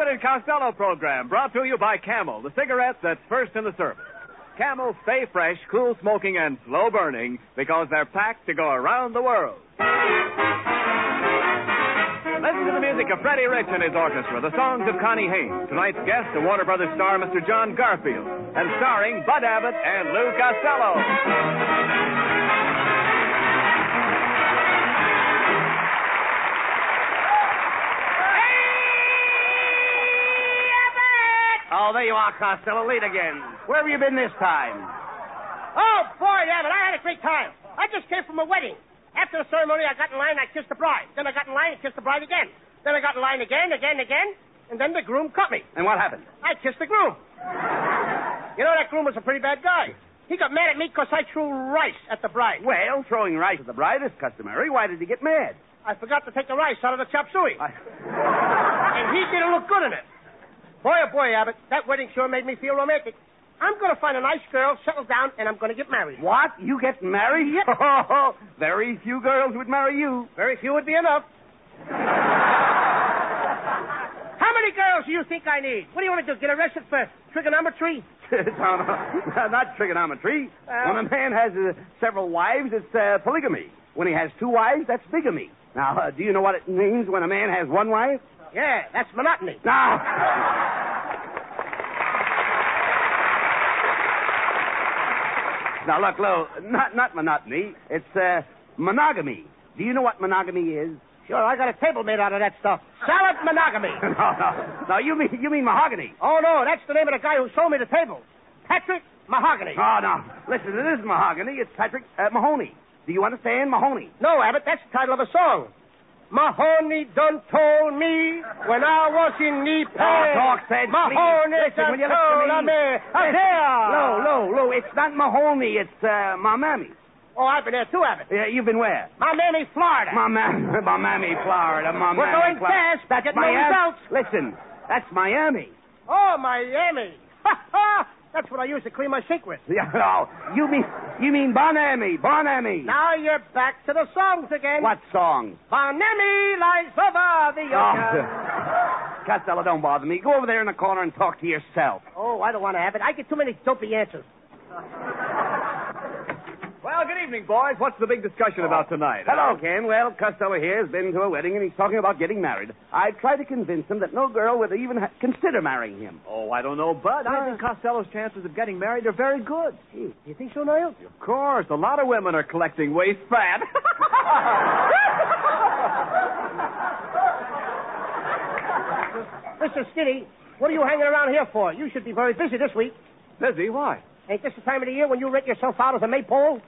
Abbott and Costello program brought to you by Camel, the cigarette that's first in the service. Camel stay fresh, cool smoking, and slow burning because they're packed to go around the world. Listen to the music of Freddie Rich and his orchestra, the songs of Connie Haynes. Tonight's guest, the Warner Brothers star, Mr. John Garfield, and starring Bud Abbott and Lou Costello. Oh, there you are, Costello. Late again. Where have you been this time? Oh, boy, Abbott, I had a great time. I just came from a wedding. After the ceremony, I got in line, I kissed the bride. Then I got in line and kissed the bride again. Then I got in line again. And then the groom cut me. And what happened? I kissed the groom. You know, that groom was a pretty bad guy. He got mad at me because I threw rice at the bride. Well, throwing rice at the bride is customary. Why did he get mad? I forgot to take the rice out of the chop suey. And he didn't look good in it. Boy, oh boy, Abbott, that wedding sure made me feel romantic. I'm going to find a nice girl, settle down, and I'm going to get married. What? You get married? Yep. Oh, very few girls would marry you. Very few would be enough. How many girls do you think I need? What do you want to do, get arrested for trigonometry? No, not trigonometry. When a man has several wives, it's polygamy. When he has two wives, that's bigamy. Now, do you know what it means when a man has one wife? Yeah, that's monotony. Now, look, Lou, not monotony. It's monogamy. Do you know what monogamy is? Sure, I got a table made out of that stuff. Salad monogamy. No, you mean mahogany. Oh, no, that's the name of the guy who sold me the table. Patrick Mahogany. Oh, no. Listen, it isn't mahogany. It's Patrick Mahoney. Do you understand? Mahoney. No, Abbott, that's the title of a song. Mahoney done told me when I was in the pain. Oh, talk sense, Mahoney listen, will you listen to me? Lou, it's not Mahoney, it's Mamami. Oh, I've been there too, Abbott. Yeah, you've been where? Miami, Florida. Miami, Florida. We're going fast. That's Get no Miami. results. Listen, that's Miami. Oh, Miami. That's what I use to clean my sink with. Yeah, no, you mean Bonami. Now you're back to the songs again. What song? Bonami lies over the ocean. Costello, don't bother me. Go over there in the corner and talk to yourself. Oh, I don't want to have it. I get too many dopey answers. Well, good evening, boys. What's the big discussion about tonight? Hello, Ken. Well, Costello here has been to a wedding, and he's talking about getting married. I tried to convince him that no girl would even consider marrying him. Oh, I don't know, Bud. I think Costello's chances of getting married are very good. Gee, you think so, Niles? Of course. A lot of women are collecting waste fat. Mr. Skinny, what are you hanging around here for? You should be very busy this week. Busy? Why? Ain't this the time of the year when you rent yourself out as a maypole?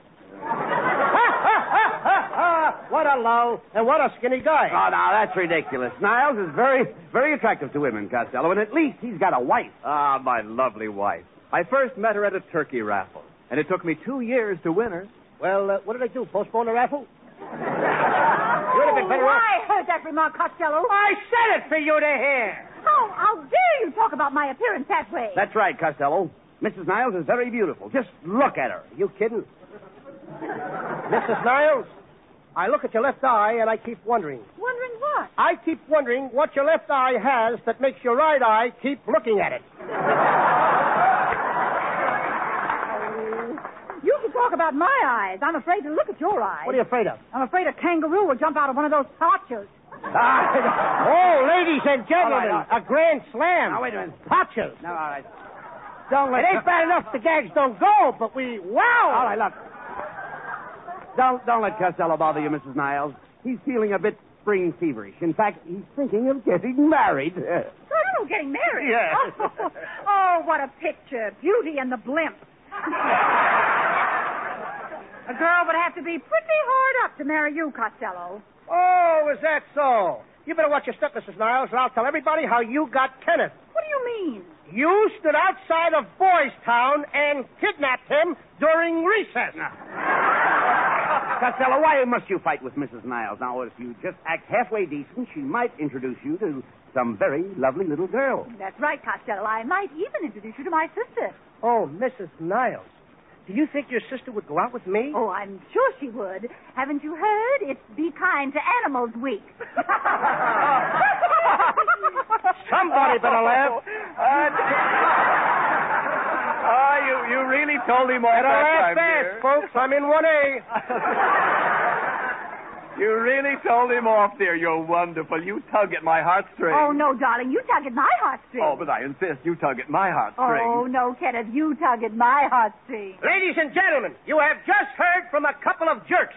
What a low and what a skinny guy. Oh, now, that's ridiculous. Niles is very, very attractive to women, Costello, and at least he's got a wife. Ah, my lovely wife. I first met her at a turkey raffle, and it took me 2 years to win her. Well, what did I do, postpone the raffle? You would have been better off. I heard that remark, Costello. I said it for you to hear. How dare you talk about my appearance that way? That's right, Costello. Mrs. Niles is very beautiful. Just look at her. You kidding? Mrs. Niles, I look at your left eye and I keep wondering. Wondering what? I keep wondering what your left eye has that makes your right eye keep looking at it. You can talk about my eyes. I'm afraid to look at your eyes. What are you afraid of? I'm afraid a kangaroo will jump out of one of those pouches. Oh, ladies and gentlemen, all right. a grand slam. Now, wait a minute. Patches. No, all right. Don't let... It ain't bad enough the gags don't go, but wow. All right, look. Don't let Costello bother you, Mrs. Niles. He's feeling a bit spring feverish. In fact, he's thinking of getting married. Oh, getting married? Yes. Oh, what a picture. Beauty and the blimp. A girl would have to be pretty hard up to marry you, Costello. Oh, is that so? You better watch your step, Mrs. Niles, or I'll tell everybody how you got Kenneth. What do you mean? You stood outside of Boys Town and kidnapped him during recess. Costello, why must you fight with Mrs. Niles? Now, if you just act halfway decent, she might introduce you to some very lovely little girl. That's right, Costello. I might even introduce you to my sister. Oh, Mrs. Niles, Do you think your sister would go out with me? Oh, I'm sure she would. Haven't you heard? It's Be Kind to Animals Week. Somebody better laugh. You really told him off Better that laugh time, fast, dear. folks. I'm in 1A. You really told him off, dear. You're wonderful. You tug at my heartstrings. Oh, no, darling. You tug at my heartstrings. Oh, but I insist. You tug at my heartstrings. Oh, no, Kenneth. You tug at my heartstrings. Ladies and gentlemen, you have just heard from a couple of jerks.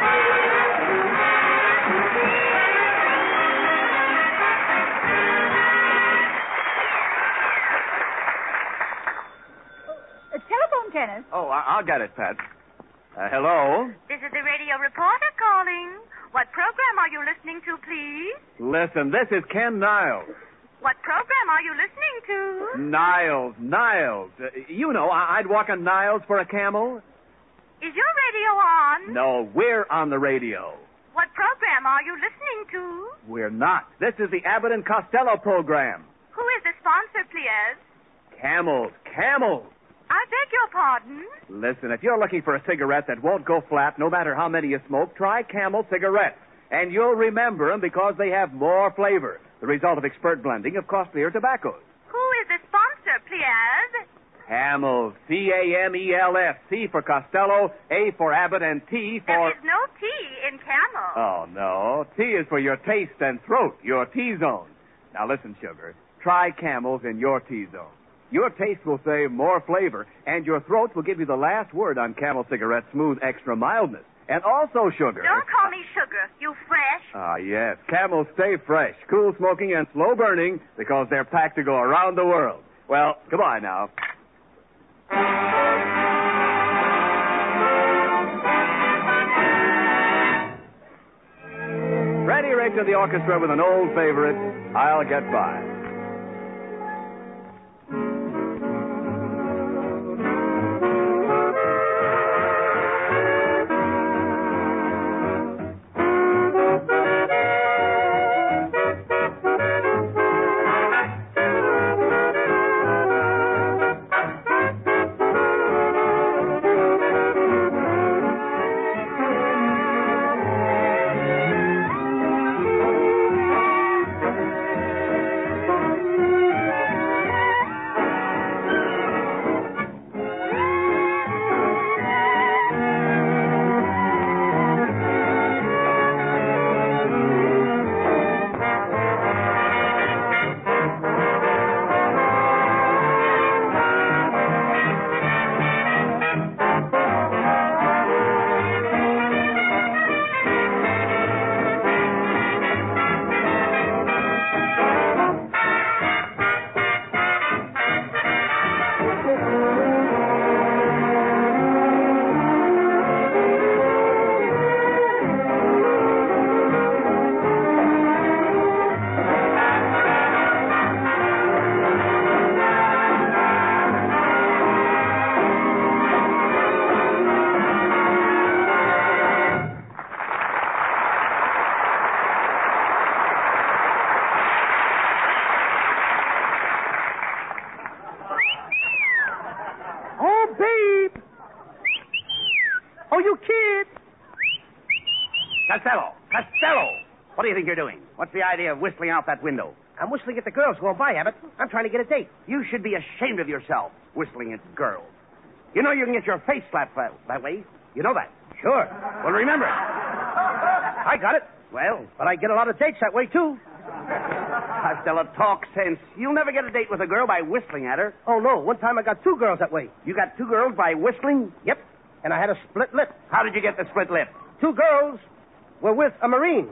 Telephone, Kenneth. Oh, I'll get it, Pat. Hello? This is the radio reporter calling. What program are you listening to, please? Listen, this is Ken Niles. What program are you listening to? Niles. You know, I'd walk on Niles for a camel. Is your radio on? No, we're on the radio. What program are you listening to? We're not. This is the Abbott and Costello program. Who is the sponsor, please? Camels. I beg your pardon? Listen, if you're looking for a cigarette that won't go flat no matter how many you smoke, try Camel cigarettes. And you'll remember them because they have more flavor, the result of expert blending of costlier tobaccos. Who is the sponsor, please? Camels. C-A-M-E-L-S. C for Costello, A for Abbott, and T for... There is no T in Camel. Oh, no. T is for your taste and throat, your T-zone. Now, listen, sugar. Try Camels in your T-zone. Your taste will say more flavor, and your throat will give you the last word on Camel cigarette's smooth extra mildness. And also, sugar. Don't call me sugar. You fresh. Ah, yes. Camels stay fresh, cool smoking, and slow burning because they're packed to go around the world. Well, goodbye now. Freddie Rich of the orchestra with an old favorite, I'll Get By. Costello! What do you think you're doing? What's the idea of whistling out that window? I'm whistling at the girls going by, Abbott. I'm trying to get a date. You should be ashamed of yourself, whistling at girls. You know you can get your face slapped that way. You know that? Sure. Well, remember it. I got it. Well, But I get a lot of dates that way, too. Costello, talk sense. You'll never get a date with a girl by whistling at her. Oh, no. One time I got 2 girls that way. You got 2 girls by whistling? Yep. And I had a split lip. How did you get the split lip? 2 girls were with a Marine.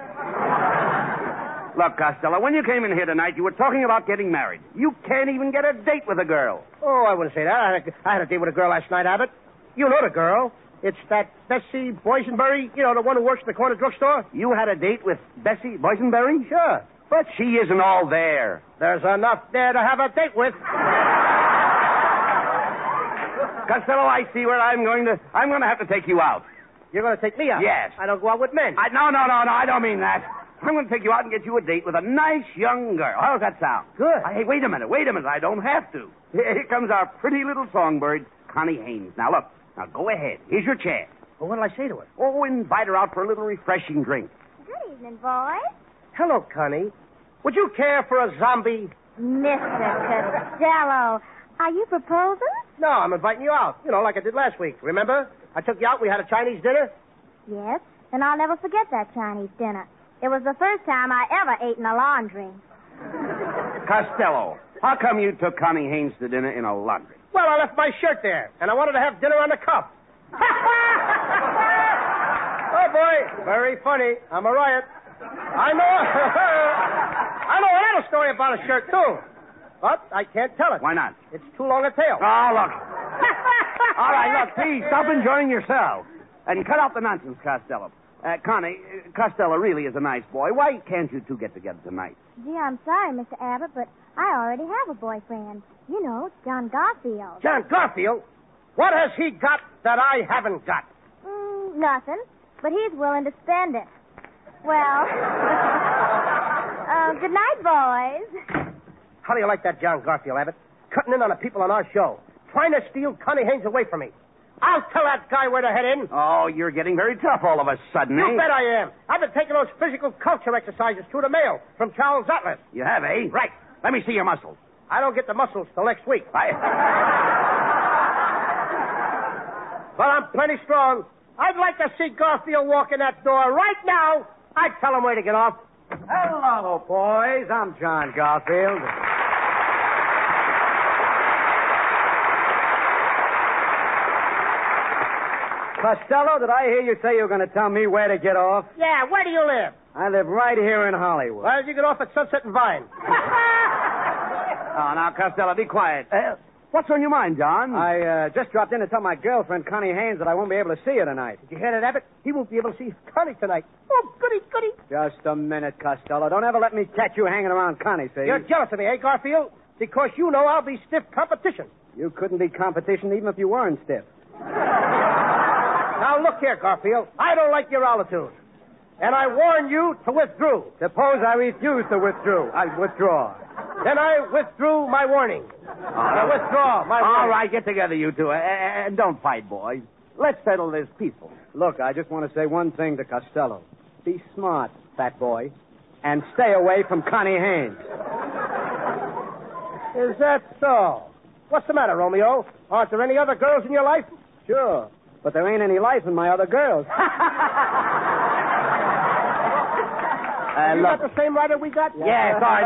Look, Costello, when you came in here tonight, you were talking about getting married. You can't even get a date with a girl. Oh, I wouldn't say that. I had a date with a girl last night, Abbott. You know the girl. It's that Bessie Boysenberry, you know, the one who works in the corner drugstore. You had a date with Bessie Boysenberry? Sure. But she isn't all there. There's enough there to have a date with. Costello, I see where I'm going to have to take you out. You're going to take me out? Yes. I don't go out with men. No, I don't mean that. I'm going to take you out and get you a date with a nice young girl. How does that sound? Good. Hey, wait a minute. I don't have to. Here comes our pretty little songbird, Connie Haynes. Now, look. Now, go ahead. Here's your chance. Well, what'll I say to her? Oh, invite her out for a little refreshing drink. Good evening, boys. Hello, Connie. Would you care for a zombie? Mr. Costello, are you proposing? No, I'm inviting you out. You know, like I did last week. Remember? I took you out. We had a Chinese dinner. Yes, and I'll never forget that Chinese dinner. It was the first time I ever ate in a laundry. Costello, how come you took Connie Haynes to dinner in a laundry? Well, I left my shirt there, and I wanted to have dinner on the cuff. Oh, boy. Very funny. I'm a riot. I know. I know another story about a shirt, too. But I can't tell it. Why not? It's too long a tale. Oh, look. All right, look, please, stop enjoying yourself. And cut out the nonsense, Costello. Connie, Costello really is a nice boy. Why can't you two get together tonight? Gee, I'm sorry, Mr. Abbott, but I already have a boyfriend. You know, John Garfield. John Garfield? What has he got that I haven't got? Nothing, but he's willing to spend it. Well, good night, boys. How do you like that, John Garfield, Abbott? Cutting in on the people on our show. Trying to steal Connie Haynes away from me. I'll tell that guy where to head in. Oh, you're getting very tough all of a sudden, You eh? bet I am. I've been taking those physical culture exercises through the mail from Charles Atlas. You have, eh? Right. Let me see your muscles. I don't get the muscles till next week. But I'm plenty strong. I'd like to see Garfield walk in that door right now. I'd tell him where to get off. Hello, boys. I'm John Garfield. Costello, did I hear you say you were going to tell me where to get off? Yeah, where do you live? I live right here in Hollywood. Why did you get off at Sunset and Vine? Oh, now, Costello, be quiet. What's on your mind, John? I just dropped in to tell my girlfriend, Connie Haynes, that I won't be able to see her tonight. Did you hear that, Abbott? He won't be able to see Connie tonight. Oh, goody, goody. Just a minute, Costello. Don't ever let me catch you hanging around Connie, see? You're jealous of me, eh, Garfield? Because you know I'll be stiff competition. You couldn't be competition even if you weren't stiff. Now, look here, Garfield. I don't like your attitude. And I warn you to withdraw. Suppose I refuse to withdraw. I withdraw. Then I withdrew my warning. I withdraw my warning. All right, get together, you two. And don't fight, boys. Let's settle this peaceful. Look, I just want to say one thing to Costello. Be smart, fat boy, and stay away from Connie Haynes. Is that so? What's the matter, Romeo? Aren't there any other girls in your life? Sure, but there ain't any life in my other girls. You got the same writer we got? Yeah, sorry.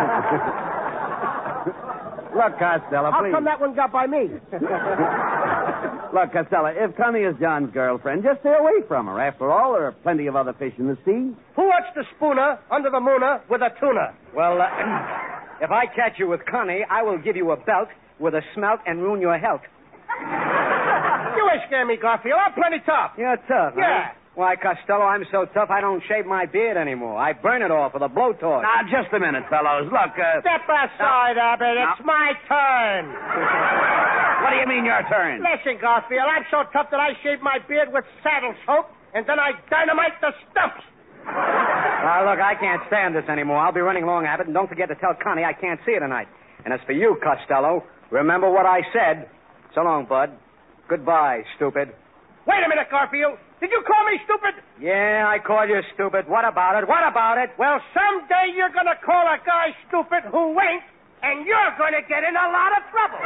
Look, Costello, How please. come that one got by me? Look, Costello, if Connie is John's girlfriend, just stay away from her. After all, there are plenty of other fish in the sea. Who wants the spooner under the mooner with a tuna? Well, if I catch you with Connie, I will give you a belt with a smelt and ruin your health. You ain't scare me, Garfield. I'm plenty tough. You're tough, Yeah. huh? Why, Costello, I'm so tough I don't shave my beard anymore. I burn it off with a blowtorch. Now, just a minute, fellows. Look, Step aside, Abbott. It's my turn. what do you mean your turn? Listen, Garfield, I'm so tough that I shave my beard with saddle soap, and then I dynamite the stumps. Now, look, I can't stand this anymore. I'll be running along, Abbott, and don't forget to tell Connie I can't see her tonight. And as for you, Costello, remember what I said. So long, bud. Goodbye, stupid. Wait a minute, Garfield. Did you call me stupid? Yeah, I called you stupid. What about it? What about it? Well, someday you're going to call a guy stupid who ain't, and you're going to get in a lot of trouble.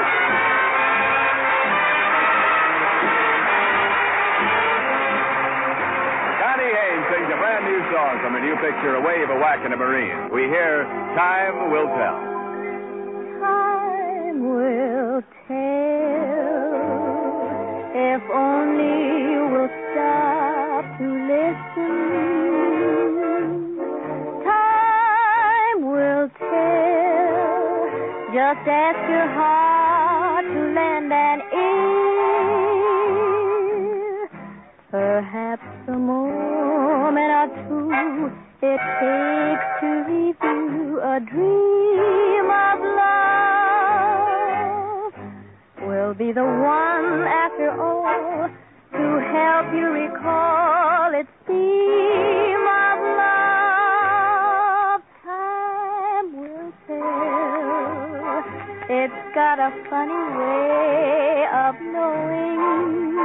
Connie Haynes sings a brand new song from a new picture, A Wave, a Whack, and a Marine. We hear Time Will Tell. Time will tell if only you will stop to listen. Time will tell. Just ask your heart to lend an ear. Perhaps a moment or two it takes to review a dream of love will be the one after all to help you recall its theme of love. Time will tell. It's got a funny way of knowing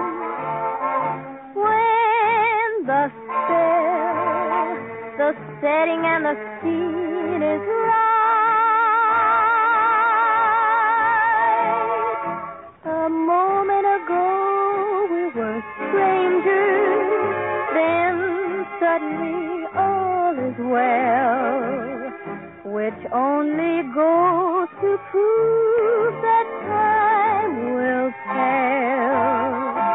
when the spell, the setting, and the scene is right. A moment ago we were strangers, then suddenly all is well, which only goes to prove that time will tell.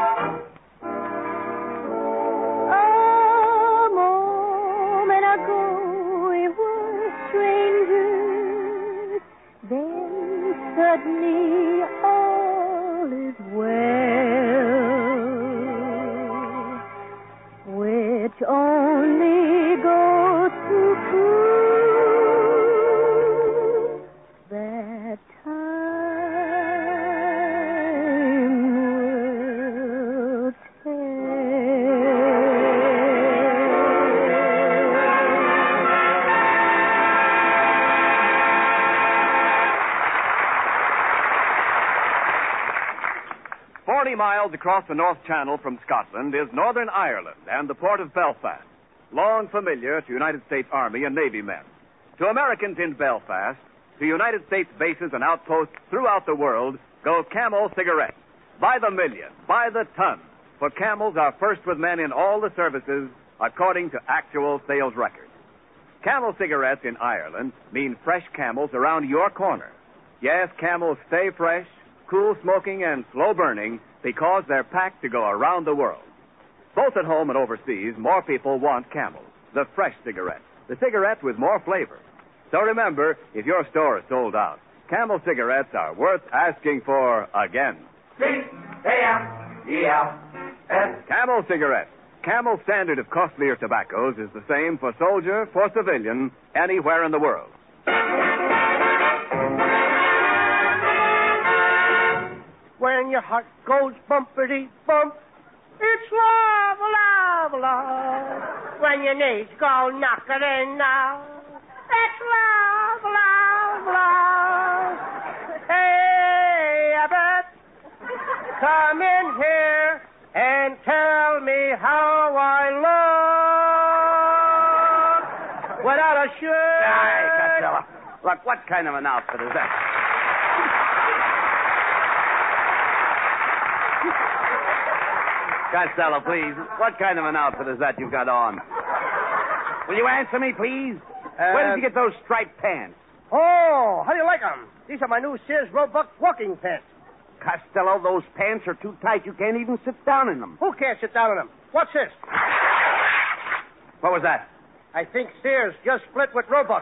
A moment ago we were strangers, then suddenly all is well, which only goes to prove that time will tell. 40 miles across the North Channel from Scotland is Northern Ireland and the port of Belfast, long familiar to United States Army and Navy men. To Americans in Belfast, to United States bases and outposts throughout the world, go Camel cigarettes. By the million, by the ton. For Camels are first with men in all the services, according to actual sales records. Camel cigarettes in Ireland mean fresh Camels around your corner. Yes, Camels stay fresh, cool smoking, and slow burning because they're packed to go around the world. Both at home and overseas, more people want Camels, the fresh cigarette, the cigarette with more flavor. So remember, if your store is sold out, Camel cigarettes are worth asking for again. C-A-M-E-L-S. Camel cigarettes. Camel's standard of costlier tobaccos is the same for soldier, for civilian, anywhere in the world. When your heart goes bumpity bump, it's love, love, love. When your knees go knocking now, it's love, love, love. Hey, Abbott, come in here and tell me how I look without a shirt. Hey, Costello. Look, what kind of an outfit is that? Costello, please. What kind of an outfit is that you've got on? Will you answer me, please? Where did you get those striped pants? Oh, how do you like them? These are my new Sears Roebuck walking pants. Costello, those pants are too tight. You can't even sit down in them. Who can't sit down in them? What's this? What was that? I think Sears just split with Roebuck.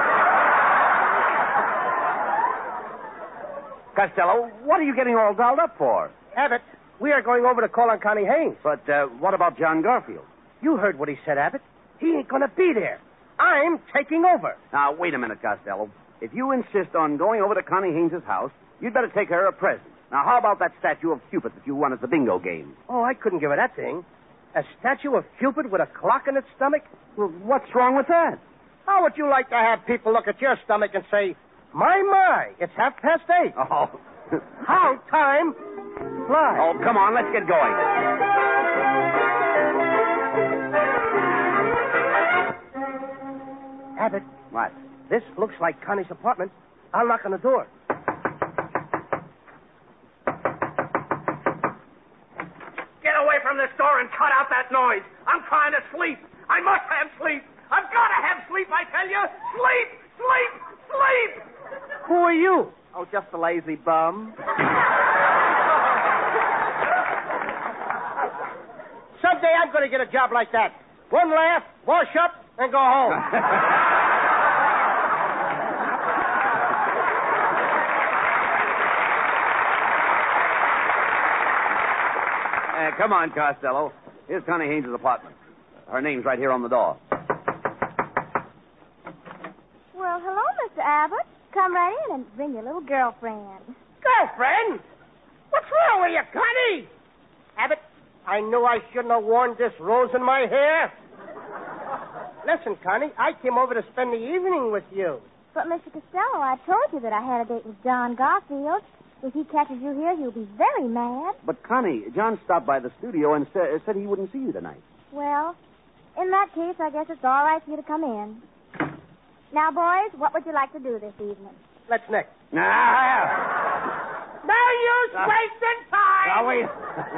Costello, what are you getting all dolled up for? Abbott, we are going over to call on Connie Haynes. But what about John Garfield? You heard what he said, Abbott. He ain't going to be there. I'm taking over. Now, wait a minute, Costello. If you insist on going over to Connie Haynes' house, you'd better take her a present. Now, how about that statue of Cupid that you won at the bingo game? Oh, I couldn't give her that thing. A statue of Cupid with a clock in its stomach? Well, what's wrong with that? How would you like to have people look at your stomach and say, my, it's 8:30. Oh. How time flies. Oh, come on, let's get going. Abbott. What? This looks like Connie's apartment. I'll knock on the door. Get away from this door and cut out that noise. I'm trying to sleep. I must have sleep. I've got to have sleep, I tell you. Sleep, sleep, sleep. Who are you? Oh, just a lazy bum. Someday I'm going to get a job like that. One laugh, wash up, and go home. Come on, Costello. Here's Connie Haynes' apartment. Her name's right here on the door. Well, hello, Mr. Abbott. Come right in and bring your little girlfriend. Girlfriend? What's wrong with you, Connie? Abbott, I knew I shouldn't have worn this rose in my hair. Listen, Connie, I came over to spend the evening with you. But, Mr. Costello, I told you that I had a date with John Garfield. If he catches you here, he'll be very mad. But, Connie, John stopped by the studio and said he wouldn't see you tonight. Well, in that case, I guess it's all right for you to come in. Now, boys, what would you like to do this evening? Let's neck. Nah. No use wasting time. Now, wait.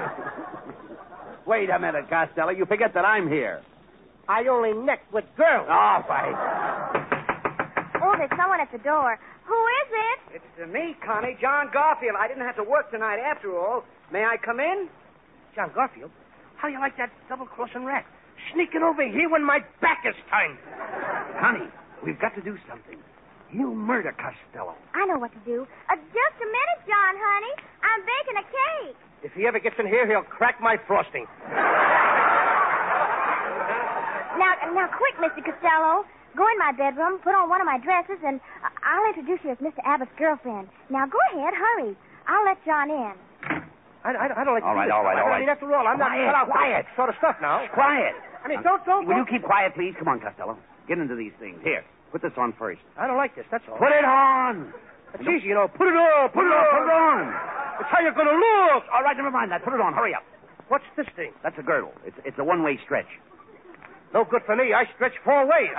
Wait a minute, Costello. You forget that I'm here. I only neck with girls. All right. Oh, there's someone at the door. Who is it? It's me, Connie, John Garfield. I didn't have to work tonight after all. May I come in? John Garfield, how do you like that double-crossing rat? Sneaking over here when my back is turned. Connie, we've got to do something. He'll murder Costello. I know what to do. Just a minute, John, honey. I'm baking a cake. If he ever gets in here, he'll crack my frosting. Now, quick, Mr. Costello. Go in my bedroom, put on one of my dresses, and I'll introduce you as Mr. Abbott's girlfriend. Now, go ahead, hurry. I'll let John in. I don't like to All right, do this. all right, all I mean, right. after all, I'm not cut out for Quiet. that sort of stuff now. Quiet. I mean, don't. Will you keep quiet, please? Come on, Costello. Get into these things. Here, put this on first. I don't like this, that's all. Put it on. It's easy, you know. Put it on. Put it on. Put it on. It's how you're going to look. All right, never mind that. Put it on. Hurry up. What's this thing? That's a girdle. It's a one-way stretch. No good for me. I stretch 4 ways.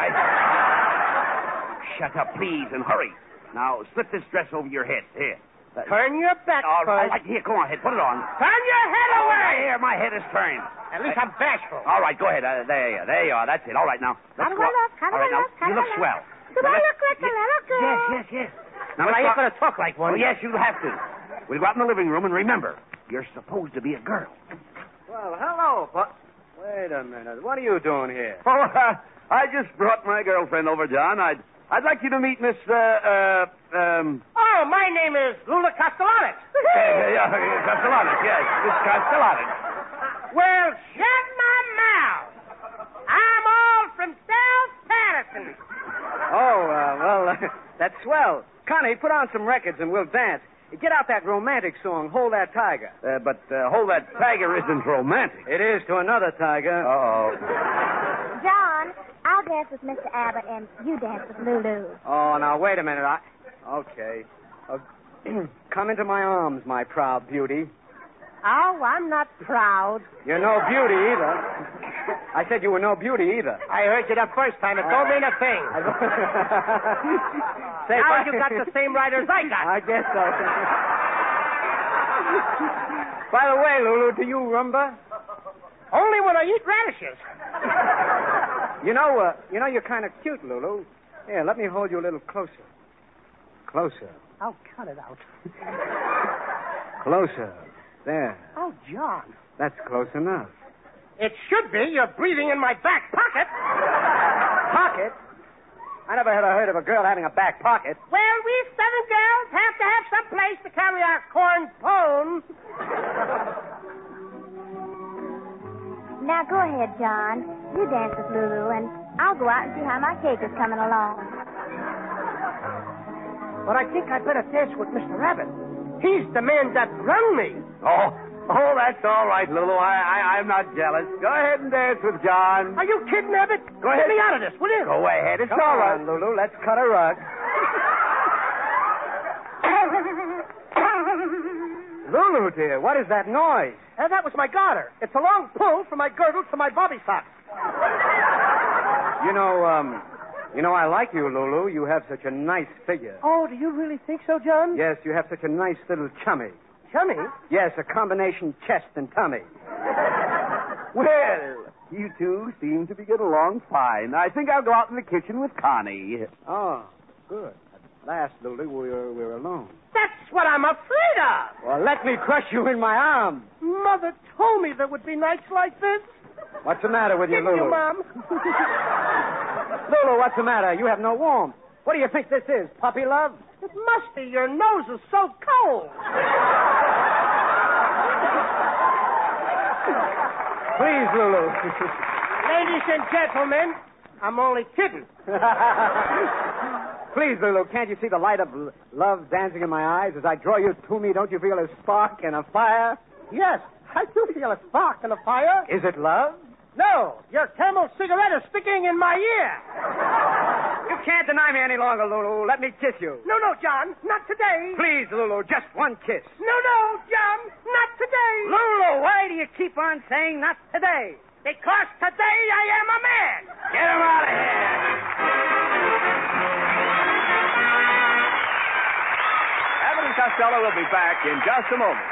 Shut up, please, and hurry. Now, slip this dress over your head. Here. Turn your back All first. right, here, go on, put it on. Turn your head away. Here, my head is turned. At least I'm bashful. All right, go ahead. There you are. That's it. All right, now. How do I look? How do All right, I now, look? How you do look I look? swell. Do I look like I look good? Yes. Now, Well, I let's ain't going to talk like one. Oh, yes, you'll have to. We'll go out in the living room, and remember, you're supposed to be a girl. Well, hello, but wait a minute. What are you doing here? Oh, I just brought my girlfriend over, John. I'd like you to meet Miss, Oh, my name is Lula Castellanos. Castellanos, yes. Miss Castellanos. Well, shut my mouth. I'm all from South Patterson. Oh, that's swell. Connie, put on some records and we'll dance. Get out that romantic song, Hold That Tiger. But Hold That Tiger isn't romantic. It is to another tiger. Uh-oh. John, I'll dance with Mr. Abbott, and you dance with Lulu. Oh, now, wait a minute. Okay. Come into my arms, my proud beauty. Oh, I'm not proud. You're no beauty either. I said you were no beauty either. I heard you the first time. It don't mean a thing. Now you got the same writers I got. I guess so. By the way, Lulu, do you rumba? Only when I eat radishes. You know, you're kind of cute, Lulu. Here, let me hold you a little closer. Closer. Oh, cut it out. Closer. There. Oh, John. That's close enough. It should be. You're breathing in my back pocket. Pocket? I never had heard of a girl having a back pocket. Well, we Southern girls have to have some place to carry our corn pone. Now, go ahead, John. You dance with Lulu, and I'll go out and see how my cake is coming along. But I think I'd better dance with Mr. Abbott. He's the man that rung me. Oh, that's all right, Lulu. I'm not jealous. Go ahead and dance with John. Are you kidding, Abbott? Go ahead. Get me out of this, will you? Go ahead. It's Come all on, right. Lulu. Let's cut a rug. Lulu, dear, what is that noise? That was my garter. It's a long pull from my girdle to my bobby sock. You know, I like you, Lulu. You have such a nice figure. Oh, do you really think so, John? Yes, you have such a nice little tummy. Chummy? Yes, a combination chest and tummy. Well, you two seem to be getting along fine. I think I'll go out in the kitchen with Connie. Oh, good. At last, Lulu, we're alone. That's what I'm afraid of. Well, let me crush you in my arms. Mother told me there would be nights like this. What's the matter with you, Didn't Lulu? you, Mom? Lulu, what's the matter? You have no warmth. What do you think this is, puppy love? It must be. Your nose is so cold. Please, Lulu. Ladies and gentlemen, I'm only kidding. Please, Lulu, can't you see the light of love dancing in my eyes? As I draw you to me, don't you feel a spark and a fire? Yes, I do feel a spark and a fire. Is it love? No, your Camel cigarette is sticking in my ear. You can't deny me any longer, Lulu. Let me kiss you. No, John, not today. Please, Lulu, just one kiss. No, John, not today. Lulu, why do you keep on saying not today? Because today I am a man. Get him out of here. Abbott and Costello will be back in just a moment.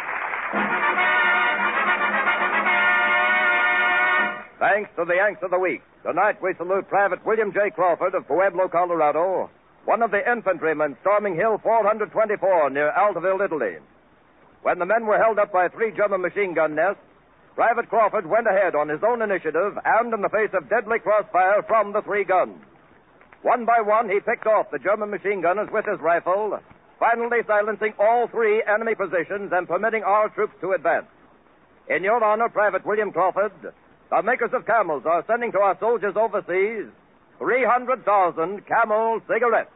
Thanks to the Yanks of the Week. Tonight we salute Private William J. Crawford of Pueblo, Colorado, one of the infantrymen storming Hill 424 near Altaville, Italy. When the men were held up by 3 German machine gun nests, Private Crawford went ahead on his own initiative and in the face of deadly crossfire from the 3 guns. One by one, he picked off the German machine gunners with his rifle, finally silencing all 3 enemy positions and permitting our troops to advance. In your honor, Private William Crawford, the makers of Camels are sending to our soldiers overseas 300,000 Camel cigarettes.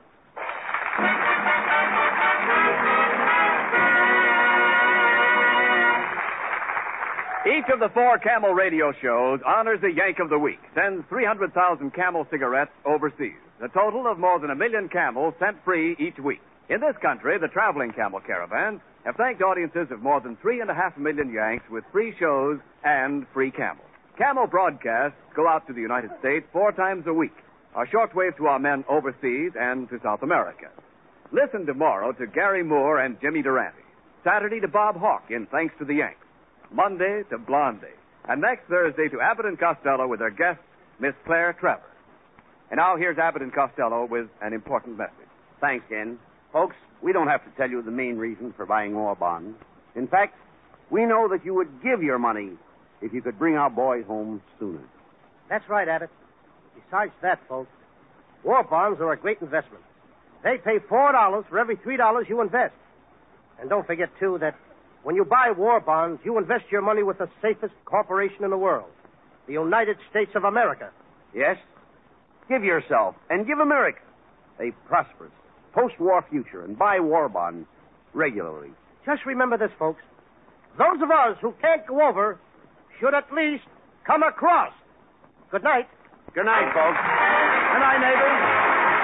Each of the 4 Camel radio shows honors a Yank of the Week, sends 300,000 Camel cigarettes overseas. A total of more than 1 million camels sent free each week. In this country, the traveling camel caravans have thanked audiences of more than 3.5 million Yanks with free shows and free camels. Camel broadcasts go out to the United States 4 times a week, a shortwave to our men overseas and to South America. Listen tomorrow to Gary Moore and Jimmy Durante. Saturday to Bob Hawke in Thanks to the Yanks. Monday to Blondie. And next Thursday to Abbott and Costello with their guest, Miss Claire Trevor. And now here's Abbott and Costello with an important message. Thanks, Ken. Folks, we don't have to tell you the main reason for buying war bonds. In fact, we know that you would give your money if you could bring our boys home sooner. That's right, Abbott. Besides that, folks, war bonds are a great investment. They pay $4 for every $3 you invest. And don't forget, too, that when you buy war bonds, you invest your money with the safest corporation in the world, the United States of America. Yes? Give yourself and give America a prosperous post-war future and buy war bonds regularly. Just remember this, folks. Those of us who can't go over should at least come across. Good night. Good night, folks. Good night, neighbors.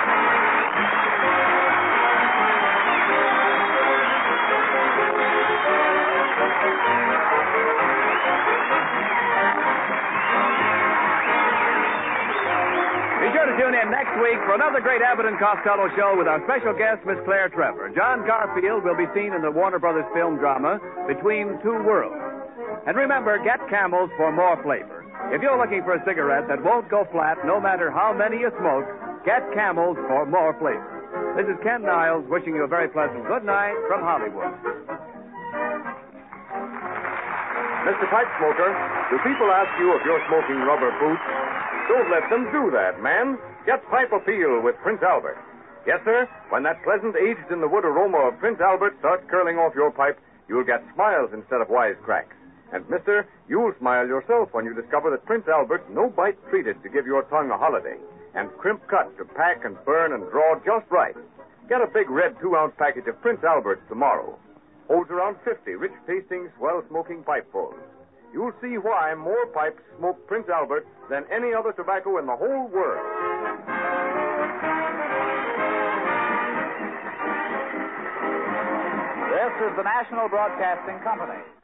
Be sure to tune in next week for another great Abbott and Costello show with our special guest, Miss Claire Trevor. John Garfield will be seen in the Warner Brothers film drama Between Two Worlds. And remember, get Camels for more flavor. If you're looking for a cigarette that won't go flat no matter how many you smoke, get Camels for more flavor. This is Ken Niles wishing you a very pleasant good night from Hollywood. Mr. Pipe Smoker, do people ask you if you're smoking rubber boots? Don't let them do that, man. Get Pipe Appeal with Prince Albert. Yes, sir, when that pleasant aged-in-the-wood aroma of Prince Albert starts curling off your pipe, you'll get smiles instead of wisecracks. And, mister, you'll smile yourself when you discover that Prince Albert's no-bite treated to give your tongue a holiday, and crimp cut to pack and burn and draw just right. Get a big red 2-ounce package of Prince Albert's tomorrow. Holds around 50 rich-tasting, swell-smoking pipefuls. You'll see why more pipes smoke Prince Albert than any other tobacco in the whole world. This is the National Broadcasting Company.